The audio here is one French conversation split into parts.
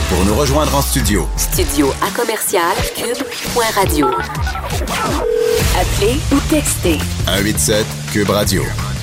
Pour nous rejoindre en studio. Studio à commercial cube.radio. Appelez ou textez. 187 Cube Radio.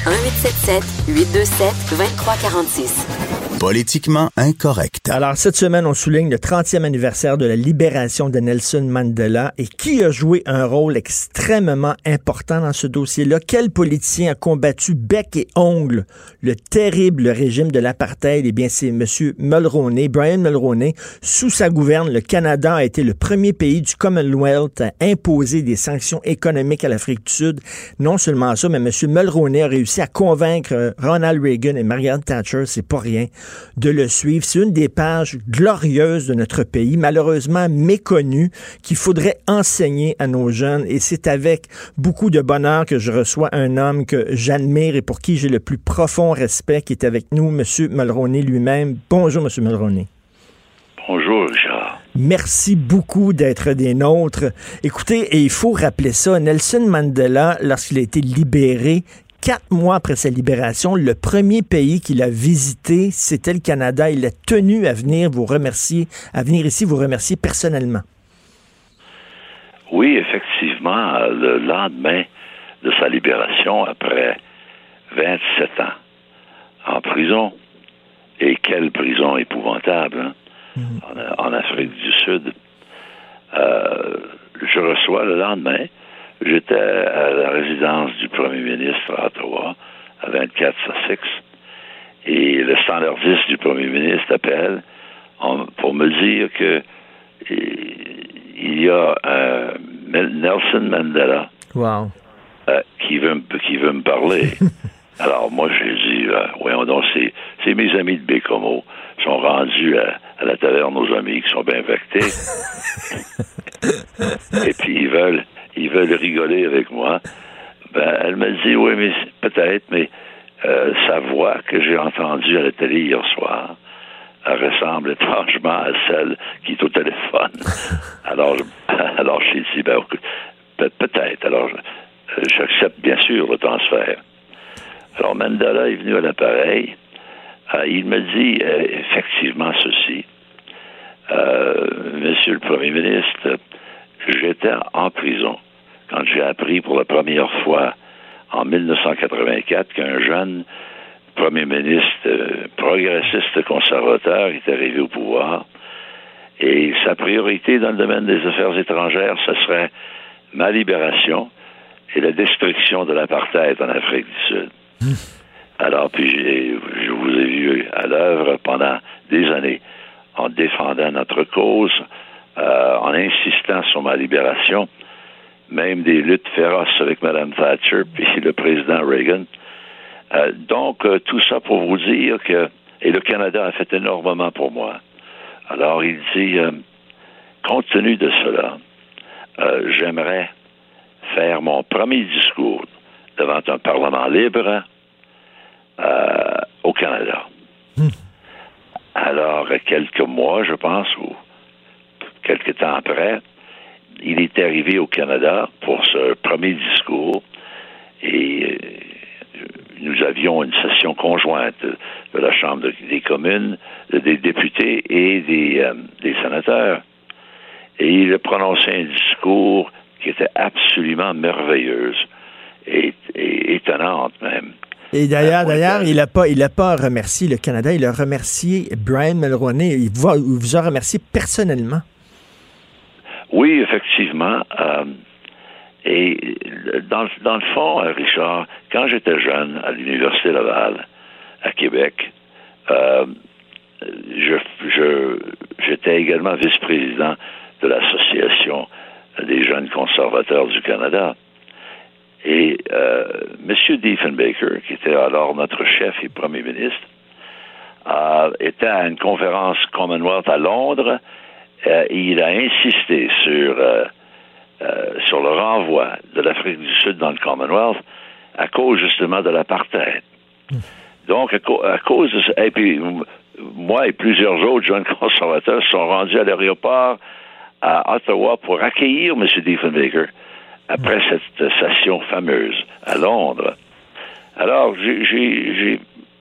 1877-827-2346. Politiquement incorrect. Alors, cette semaine, on souligne le 30e anniversaire de la libération de Nelson Mandela. Et qui a joué un rôle extrêmement important dans ce dossier-là? Quel politicien a combattu bec et ongle le terrible régime de l'apartheid? Eh bien, c'est M. Mulroney, Brian Mulroney. Sous sa gouverne, le Canada a été le premier pays du Commonwealth à imposer des sanctions économiques à l'Afrique du Sud. Non seulement ça, mais M. Mulroney a réussi à convaincre Ronald Reagan et Margaret Thatcher, c'est pas rien, de le suivre. C'est une des pages glorieuses de notre pays, malheureusement méconnue, qu'il faudrait enseigner à nos jeunes. Et c'est avec beaucoup de bonheur que je reçois un homme que j'admire et pour qui j'ai le plus profond respect, qui est avec nous, M. Mulroney lui-même. Bonjour, M. Mulroney. Bonjour, Richard. Merci beaucoup d'être des nôtres. Écoutez, et il faut rappeler ça, Nelson Mandela, lorsqu'il a été libéré, 4 mois après sa libération, le premier pays qu'il a visité, c'était le Canada. Il a tenu à venir vous remercier, à venir ici vous remercier personnellement. Oui, effectivement, le lendemain de sa libération, après 27 ans en prison, et quelle prison épouvantable, hein? En Afrique du Sud, je reçois le lendemain. J'étais à la résidence du premier ministre à Ottawa, à 24 Sussex, et le standardiste du premier ministre appelle pour me dire que il y a Nelson Mandela qui veut me parler. Alors moi j'ai dit, voyons donc, c'est mes amis de Bécomo, sont rendus à la taverne aux amis qui sont bien vectés, et puis ils veulent rigoler avec moi. Ben, elle me dit, oui, mais peut-être, mais sa voix que j'ai entendue à la télé hier soir, elle ressemble étrangement à celle qui est au téléphone. Alors j'ai dit, ben, peut-être. Alors, j'accepte bien sûr le transfert. Alors, Mandela est venu à l'appareil. Il me dit effectivement ceci. Monsieur le Premier ministre, j'étais en prison quand j'ai appris pour la première fois en 1984 qu'un jeune Premier ministre progressiste conservateur est arrivé au pouvoir et sa priorité dans le domaine des affaires étrangères, ce serait ma libération et la destruction de l'apartheid en Afrique du Sud. Alors, puis je vous ai vu à l'œuvre pendant des années en défendant notre cause, en insistant sur ma libération, même des luttes féroces avec Mme Thatcher puis le président Reagan. Donc, tout ça pour vous dire que... Et le Canada a fait énormément pour moi. Alors, il dit, compte tenu de cela, j'aimerais faire mon premier discours devant un Parlement libre au Canada. Alors, quelques mois, je pense, ou quelques temps après, il est arrivé au Canada pour ce premier discours et nous avions une session conjointe de la Chambre des communes, des députés et des sénateurs. Et il a prononcé un discours qui était absolument merveilleuse et étonnante même. Et d'ailleurs, il a pas remercié le Canada, il a remercié Brian Mulroney. Il vous a remercié personnellement. Oui, effectivement. Et dans le fond, Richard, quand j'étais jeune à l'Université Laval, à Québec, j'étais également vice-président de l'Association des jeunes conservateurs du Canada. Et M. Diefenbaker, qui était alors notre chef et premier ministre, était à une conférence Commonwealth à Londres. Il a insisté sur le renvoi de l'Afrique du Sud dans le Commonwealth à cause justement de l'apartheid. Donc, à cause de ça, et puis moi et plusieurs autres jeunes conservateurs sont rendus à l'aéroport à Ottawa pour accueillir M. Diefenbaker après cette session fameuse à Londres. Alors, j'ai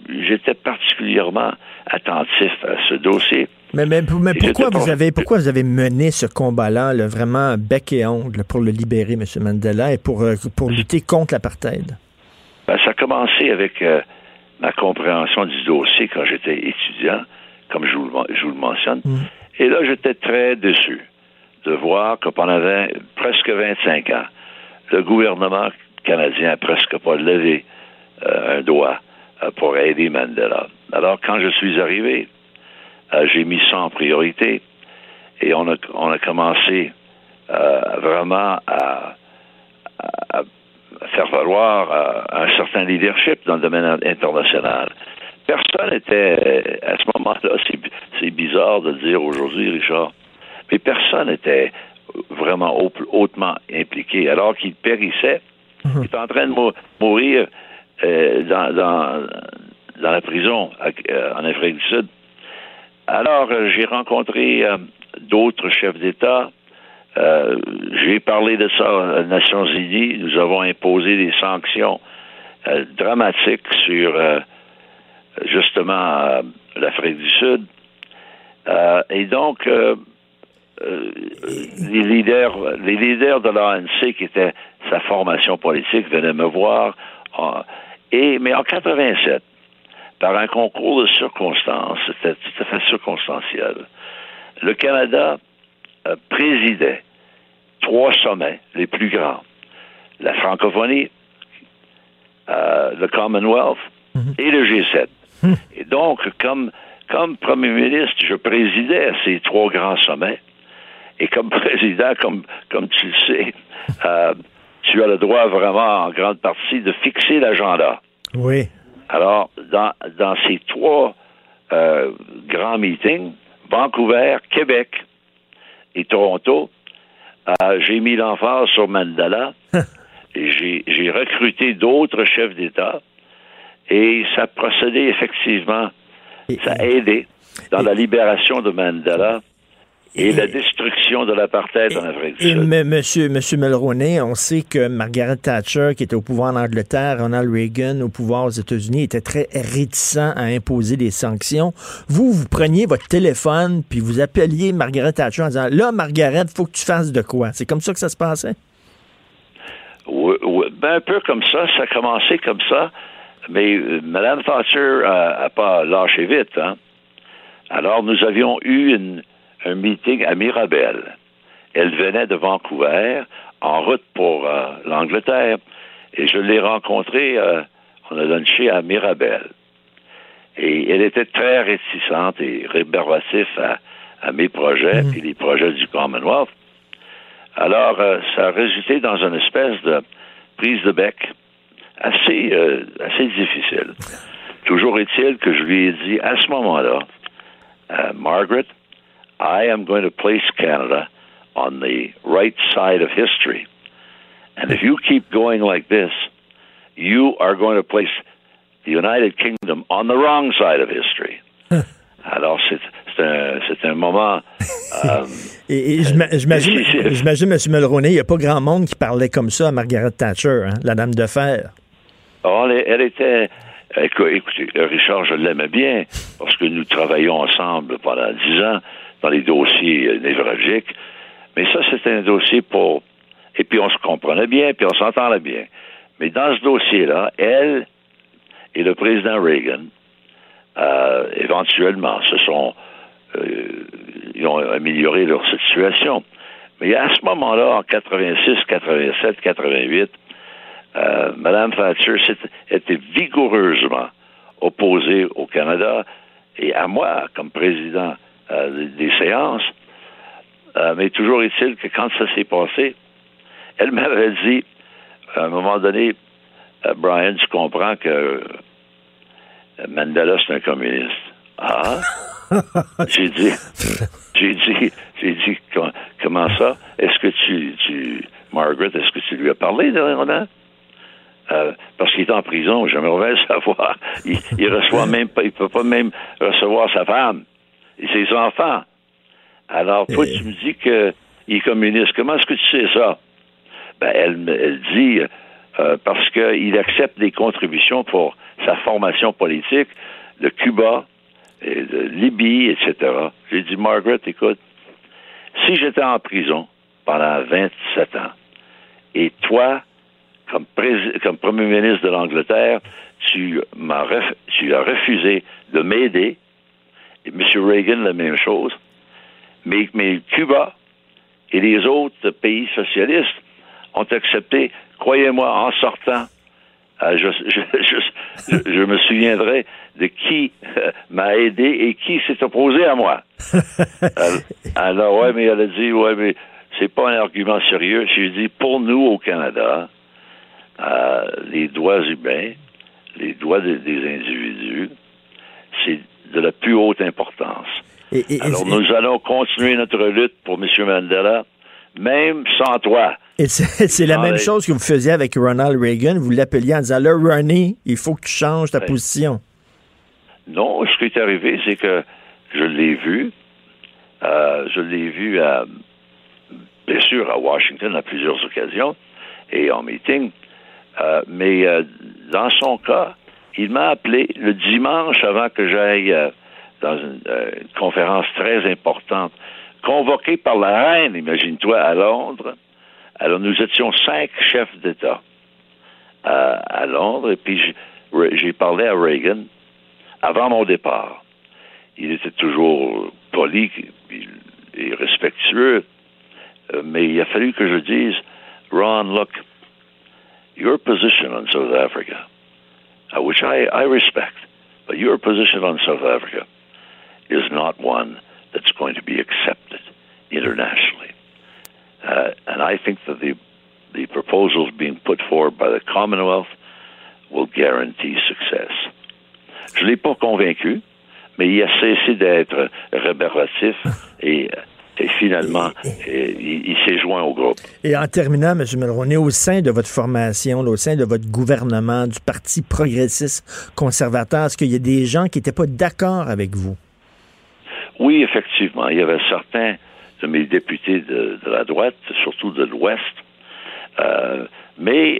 j'étais particulièrement attentif à ce dossier. Mais pourquoi vous avez mené ce combat-là, là, vraiment bec et ongle, pour le libérer, M. Mandela, et pour lutter contre l'apartheid? Ben, ça a commencé avec ma compréhension du dossier quand j'étais étudiant, comme je vous le mentionne. Et là, j'étais très déçu de voir que pendant presque 25 ans, le gouvernement canadien n'a presque pas levé un doigt pour aider Mandela. Alors, quand je suis arrivé, j'ai mis ça en priorité et on a commencé vraiment à faire valoir un certain leadership dans le domaine international. Personne n'était, à ce moment-là, c'est bizarre de le dire aujourd'hui, Richard, mais personne n'était vraiment hautement impliqué. Alors qu'il périssait, il est en train de mourir dans la prison en Afrique du Sud. Alors, j'ai rencontré d'autres chefs d'État. J'ai parlé de ça aux Nations Unies. Nous avons imposé des sanctions dramatiques sur justement l'Afrique du Sud. Et donc, les leaders de l'ANC, qui était sa formation politique, venaient me voir. Mais en 87, par un concours de circonstances, c'était tout à fait circonstanciel, le Canada présidait 3 sommets les plus grands. La francophonie, le Commonwealth et le G7. Et donc, comme premier ministre, je présidais ces 3 grands sommets. Et comme président, comme tu le sais, tu as le droit vraiment, en grande partie, de fixer l'agenda. Oui. Alors, dans ces 3 grands meetings, Vancouver, Québec et Toronto, j'ai mis l'emphase sur Mandela et j'ai recruté d'autres chefs d'État et ça procédait effectivement, ça a aidé dans la libération de Mandela et la destruction de l'apartheid en Afrique du Sud. Monsieur Mulroney, on sait que Margaret Thatcher, qui était au pouvoir en Angleterre, Ronald Reagan au pouvoir aux États-Unis, était très réticent à imposer des sanctions. Vous preniez votre téléphone puis vous appeliez Margaret Thatcher en disant « Là, Margaret, il faut que tu fasses de quoi? » C'est comme ça que ça se passait? Oui, ben un peu comme ça. Ça a commencé comme ça. Mais Mme Thatcher n'a pas lâché vite. Hein? Alors, nous avions eu un meeting à Mirabel. Elle venait de Vancouver, en route pour l'Angleterre, et je l'ai rencontrée, on a lunché à Mirabel. Et elle était très réticente et rébarbative à mes projets et les projets du Commonwealth. Alors, ça a résulté dans une espèce de prise de bec assez difficile. Toujours est-il que je lui ai dit, à ce moment-là, Margaret, I am going to place Canada on the right side of history. And if you keep going like this, you are going to place the United Kingdom on the wrong side of history. Alors, c'est un moment... j'imagine, M. Mulroney, il n'y a pas grand monde qui parlait comme ça à Margaret Thatcher, hein, la dame de fer. Oh, elle était... Écoutez, Richard, je l'aimais bien, parce que nous travaillons ensemble pendant 10 ans dans les dossiers névralgiques. Mais ça, c'était un dossier pour... Et puis, on se comprenait bien, puis on s'entendait bien. Mais dans ce dossier-là, elle et le président Reagan, éventuellement, ils ont amélioré leur situation. Mais à ce moment-là, en 86, 87, 88, Mme Thatcher était vigoureusement opposée au Canada et à moi, comme président des séances. Mais toujours est-il que quand ça s'est passé, elle m'avait dit, à un moment donné, Brian, tu comprends que Mandela, c'est un communiste. Ah? J'ai dit, comment ça? Est-ce que Margaret, est-ce que tu lui as parlé de Ronan? Parce qu'il est en prison, j'aimerais le savoir. Il reçoit même pas, il peut pas même recevoir sa femme et ses enfants. Alors, toi, tu me dis qu'il est communiste. Comment est-ce que tu sais ça? Ben, elle dit, parce qu'il accepte des contributions pour sa formation politique de Cuba, et de Libye, etc. J'ai dit, Margaret, écoute, si j'étais en prison pendant 27 ans, et toi, comme premier ministre de l'Angleterre, tu as refusé de m'aider, et M. Reagan, la même chose, mais Cuba et les autres pays socialistes ont accepté, croyez-moi, en sortant, je me souviendrai de qui m'a aidé et qui s'est opposé à moi. Alors, ouais, mais elle a dit, ouais, mais c'est pas un argument sérieux. J'ai dit, pour nous, au Canada, les droits humains, les droits des individus, c'est de la plus haute importance. Alors, nous allons continuer notre lutte pour M. Mandela, même sans toi. Et c'est la même chose que vous faisiez avec Ronald Reagan. Vous l'appeliez en disant, là, Ronnie, il faut que tu changes ta position. Non, ce qui est arrivé, c'est que je l'ai vu. Bien sûr, à Washington, à plusieurs occasions, et en meeting. Mais dans son cas, il m'a appelé le dimanche avant que j'aille dans une conférence très importante, convoquée par la reine, imagine-toi, à Londres. Alors, nous étions 5 chefs d'État à Londres, et puis j'ai parlé à Reagan avant mon départ. Il était toujours poli et respectueux, mais il a fallu que je dise, Ron, look, your position on South Africa, which I respect, but your position on South Africa is not one that's going to be accepted internationally. And I think that the proposals being put forward by the Commonwealth will guarantee success. Je ne l'ai pas convaincu, mais il a cessé d'être rébarbatif et finalement, il s'est joint au groupe. Et en terminant, M. Mulroney, au sein de votre formation, au sein de votre gouvernement, du Parti progressiste conservateur, est-ce qu'il y a des gens qui n'étaient pas d'accord avec vous? Oui, effectivement. Il y avait certains de mes députés de la droite, surtout de l'Ouest, mais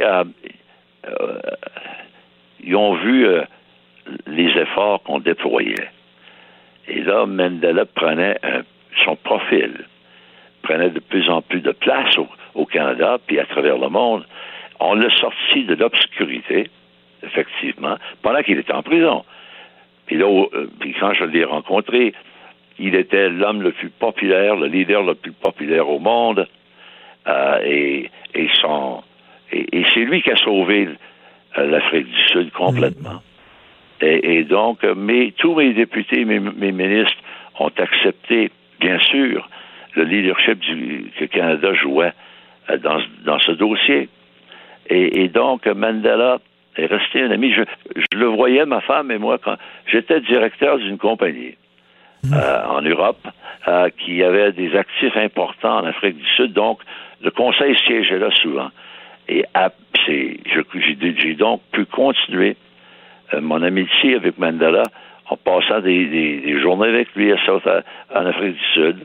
ils ont vu les efforts qu'on déployait. Et là, Mandela prenait son profil, prenait de plus en plus de place au Canada, puis à travers le monde. On l'a sorti de l'obscurité, effectivement, pendant qu'il était en prison. Puis là, puis quand je l'ai rencontré, il était l'homme le plus populaire, le leader le plus populaire au monde, et c'est lui qui a sauvé l'Afrique du Sud complètement. Et donc, tous mes députés, mes ministres ont accepté, bien sûr, le leadership que le Canada jouait dans ce dossier. Et donc, Mandela est resté un ami. Je le voyais, ma femme et moi, quand j'étais directeur d'une compagnie en Europe qui avait des actifs importants en Afrique du Sud. Donc, le conseil siégeait là souvent. Et j'ai donc pu continuer mon amitié avec Mandela en passant des journées avec lui en Afrique du Sud.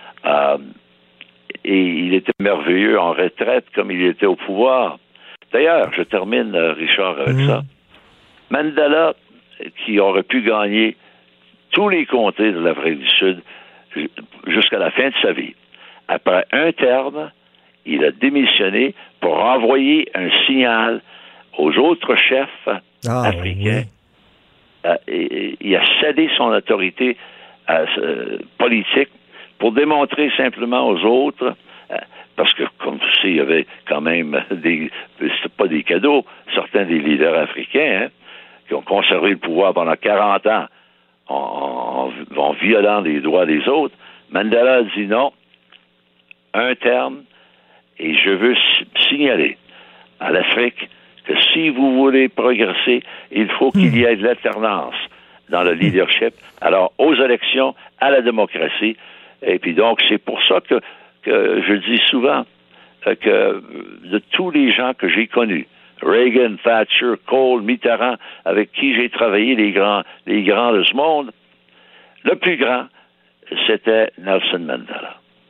Et il était merveilleux en retraite comme il était au pouvoir. D'ailleurs, je termine, Richard, avec ça. Mandela, qui aurait pu gagner tous les comtés de l'Afrique du Sud jusqu'à la fin de sa vie. Après un terme, il a démissionné pour envoyer un signal aux autres chefs africains. Et il a cédé son autorité politique pour démontrer simplement aux autres, parce que, comme tu sais, il y avait quand même c'était pas des cadeaux, certains des leaders africains qui ont conservé le pouvoir pendant 40 ans en violant les droits des autres. Mandela a dit non, un terme, et je veux signaler à l'Afrique que si vous voulez progresser, il faut qu'il y ait de l'alternance dans le leadership. Alors, aux élections, à la démocratie. Et puis donc, c'est pour ça que je dis souvent que de tous les gens que j'ai connus, Reagan, Thatcher, Kohl, Mitterrand, avec qui j'ai travaillé, les grands de ce monde, le plus grand, c'était Nelson Mandela.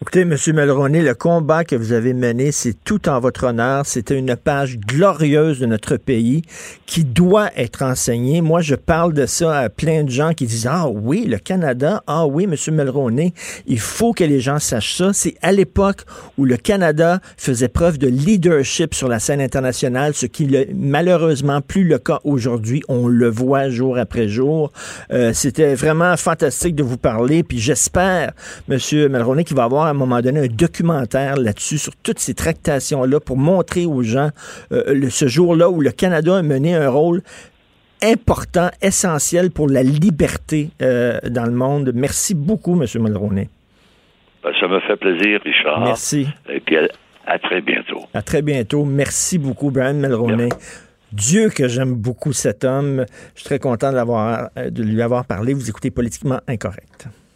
Écoutez, M. Mulroney, le combat que vous avez mené, c'est tout en votre honneur. C'était une page glorieuse de notre pays qui doit être enseignée. Moi, je parle de ça à plein de gens qui disent « Ah oui, le Canada, ah oui, M. Mulroney, il faut que les gens sachent ça. » C'est à l'époque où le Canada faisait preuve de leadership sur la scène internationale, ce qui n'est malheureusement plus le cas aujourd'hui. On le voit jour après jour. C'était vraiment fantastique de vous parler, puis j'espère, M. Mulroney, qu'il va avoir à un moment donné un documentaire là-dessus, sur toutes ces tractations-là, pour montrer aux gens ce jour-là où le Canada a mené un rôle important, essentiel pour la liberté dans le monde. Merci beaucoup, M. Mulroney. Ça me fait plaisir, Richard. Merci. Et puis à très bientôt. À très bientôt. Merci beaucoup, Brian Mulroney. Dieu que j'aime beaucoup cet homme. Je suis très content de lui avoir parlé. Vous écoutez Politiquement Incorrect.